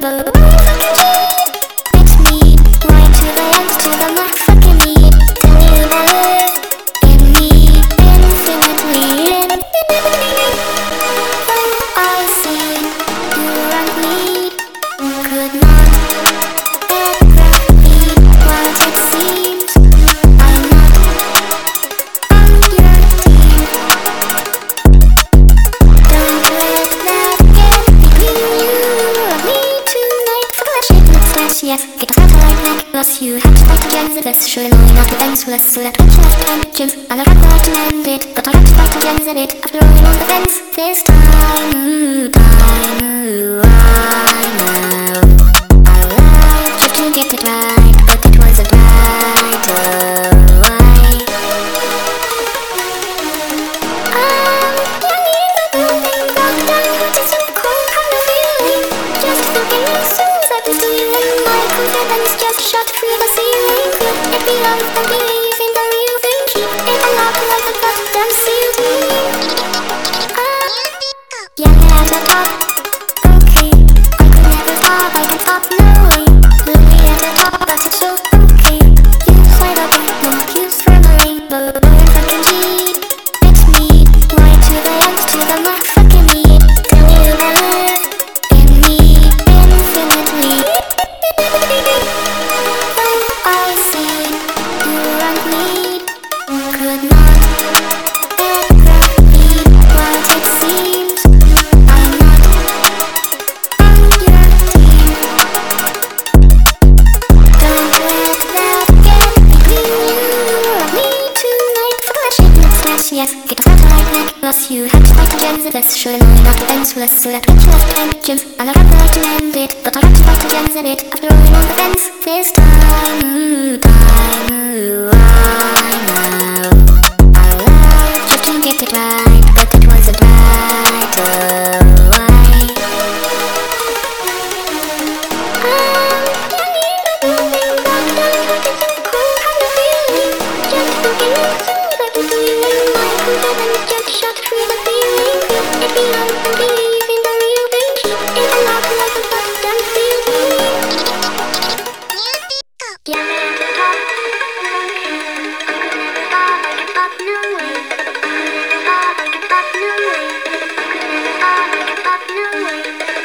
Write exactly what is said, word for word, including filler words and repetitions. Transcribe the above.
Yes, get a heart like that was you have to fight against it, that's surely knowing not to end less. So that what you left and Jim, and I don't like to end it, but I have to fight against it after rolling on the fence this time. Ooh, time, ooh, I know I lied just to get it right, but it wasn't right. Oh, I I'm yelling but nothing got done. Just some cold kind of feeling, just thinking as soon as I was feeling my confidence just shot through the ceiling. It belongs to believe in the real thing, keep it alive like a goddamn sealed me. Ah, yelling at the top. Okay, I could never stop, I can't stop, no way. Looking at the top, but it's so okay. You slide up, no more cues from the rainbow. You're fucking cheat, it's me. Right to the end, to the motherfucking me. Tell me you believe in me infinitely. I see you and me could not ever be what it seems. I'm not on your team. Don't let that get between you and me tonight. Flashing the flash, yes, get a heart like that was you have to fight against it, that's surely knowing not to end less. So that what you left and Jim, and I don't like to end it, but I have to fight against it after rolling on the fence this time. Ooh, time, ooh, I know I lied just to get it right, but it wasn't right. Oh, I I'm yelling but nothing got done. Just some cold kind of feeling, just thinking as soon as I was feeling my confidence just shot through the ceiling. It belongs to believe in the real thing, keep it alive like a goddamn sealed me. Yeah, at the top. Okay, I could never stop, I can stop, no way. I could never stop, I can stop, no way. I could never stop, I can stop, no way.